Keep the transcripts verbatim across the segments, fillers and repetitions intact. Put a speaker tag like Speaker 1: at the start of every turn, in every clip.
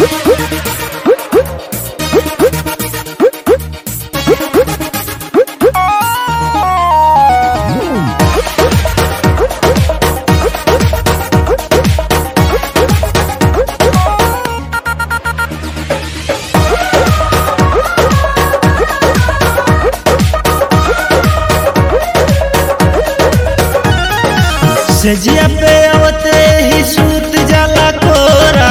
Speaker 1: सजिया पे आवते ही सूत जाला कोरा,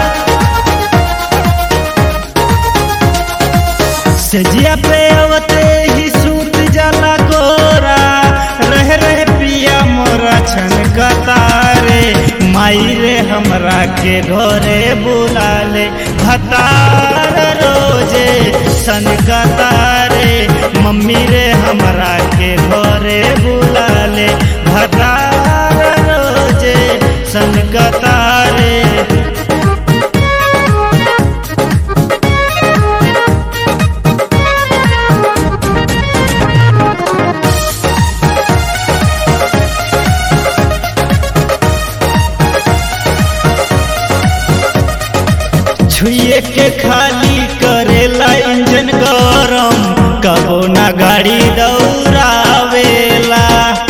Speaker 1: सजिया पे आवते ही सूत जाला कोरा, रह रह पिया मोरा छन कतारे, माई रे हमरा के घरे बुला ले, भतार रोजे सन कतारे, मम्मी रे हमरा के घरे बुला ले, भतार रोजे सन कतारे। छुए के खाली करेला इंजन गरम, कबो ना गाड़ी दौड़ावेला,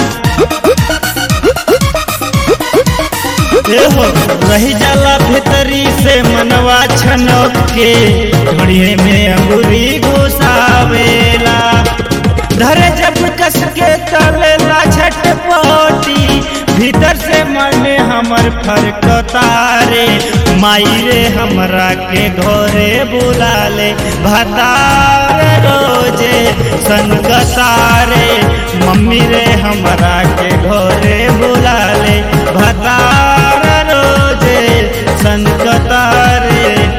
Speaker 1: हो रही जाला भीतरी से मनवा छनक के, ढोड़िए में अंगूरी घुसावेला, धरे जब कस के तलेला झटपटी, भीतर से मन हमर फरकतारे, माई रे हमरा के घरे बुला ले, भतार रोजे सनकतारे, मम्मी रे हमरा के घरे बुला ले, भतार रोजे सनकतारे।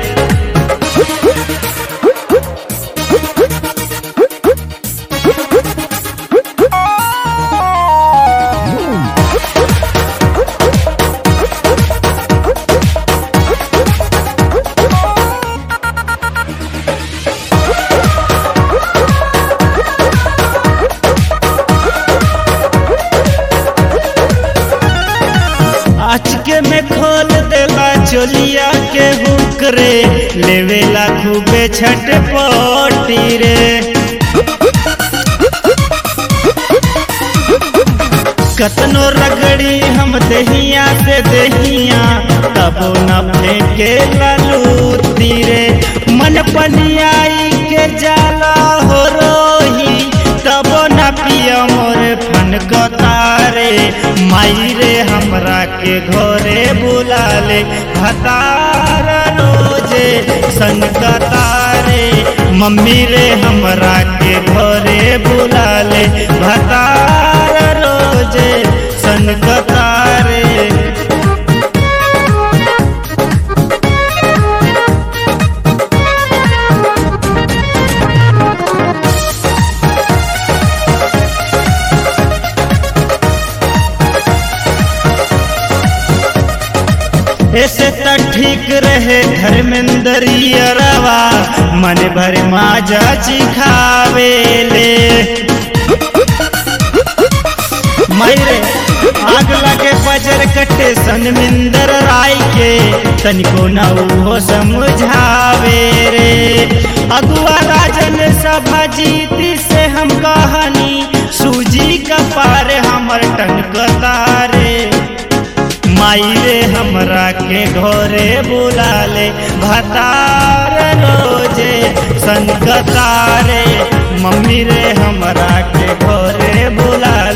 Speaker 1: अचके में खोल देला चोलिया के हुकरे, लेवेला खूबे छटपटी रे, कतनो रगड़ी हम दहिया से दहिया, तबो न फेंके ललूती रे, मन पनियाई के जाला हो रोही, तबो न पिया मोरे फनकतारे, माई रे हमरा के घरे बुला ले, भतार रोजे सनकतारे, मम्मी रे हमरा के घरे बुला ले, भतार रोजे सनकतारे। ऐसे त ठीक रहे धर्मेंद्रियरवा, मन भर माजा चिखावेले, मायरे आग लगे बजर कटे सनमिंदर राय के, तनिको न वो समझावे रे, अगुआ राजन सभा जीती से हम कहानी, सूजी का पार हमर टनकतारे, माई रे हमरा के घरे बुला ले, भतार रोजे सनकतारे, मम्मी रे हमरा के घरे बुला